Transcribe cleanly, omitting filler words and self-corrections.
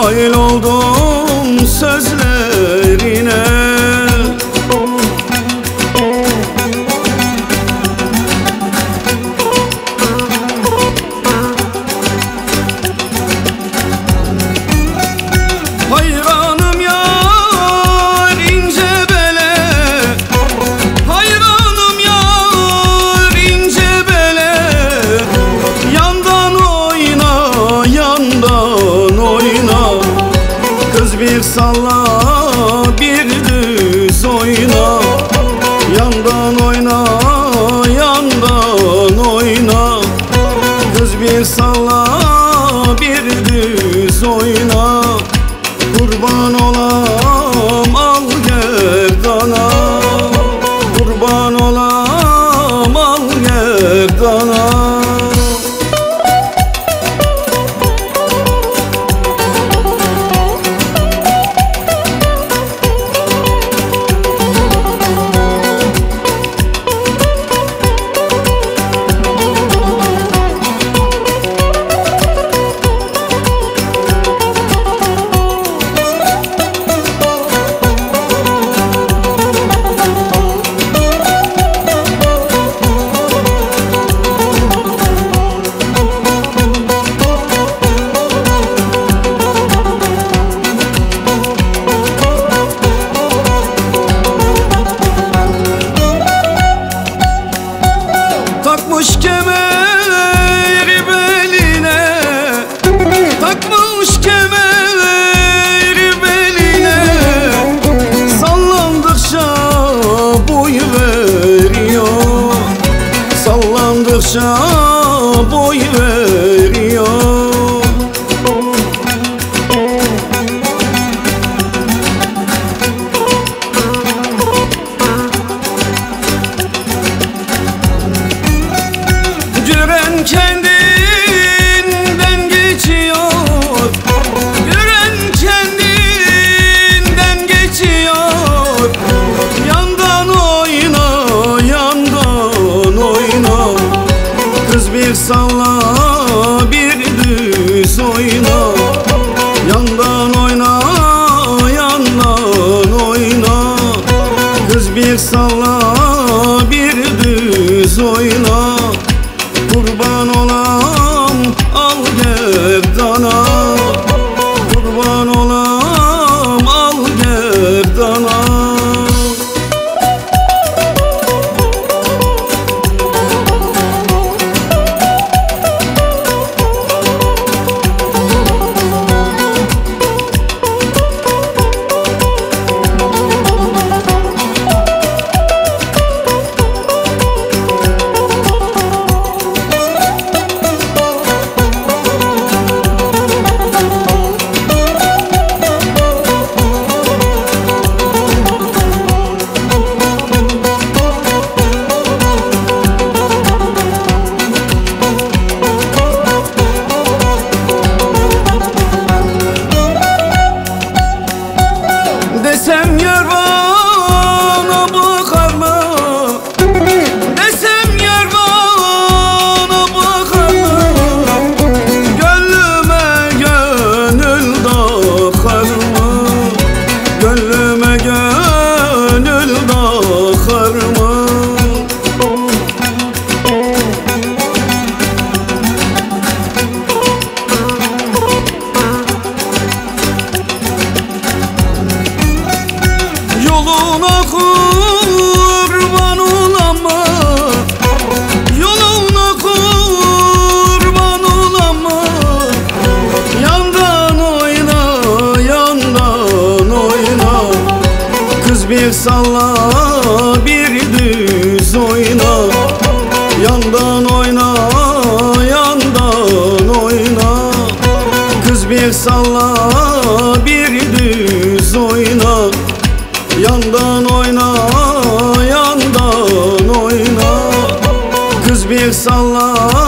nail oldum sözlerine. Hayranım yar ince bele, hayranım yar ince bele. Yandan oyna, yandan oyna, kız bir salla bir düz oyna. Yandan oyna, yandan oyna, kız bir salla bir düz oyna. Kurban olam al gerdana, kurban olam al gerdana. Takmış kemeri beline, takmış kemeri beline. Sallandıkça boy veriyor, sallandıkça boy veriyor. Gören kendinden geçiyor, gören kendinden geçiyor. Yandan oyna, yandan oyna, kız bir salla bir düz oyna. Yandan oyna, yandan oyna, kız bir salla bir düz oyna. Kurban olam al gerdana, kurban olam al gerdana. Desem yar bana bakar mı? Desem yar bana bakar mı? Gönlüme gönül takar mı? Gönlüme gönül takar mı? Yoluna kurban olamam, yoluna kurban olamam. Yandan oyna, yandan oyna, kız bir salla bir düz oyna. Yandan oyna, yandan oyna, kız bir salla bir düz oyna. Yandan oyna, yandan oyna, kız bir salla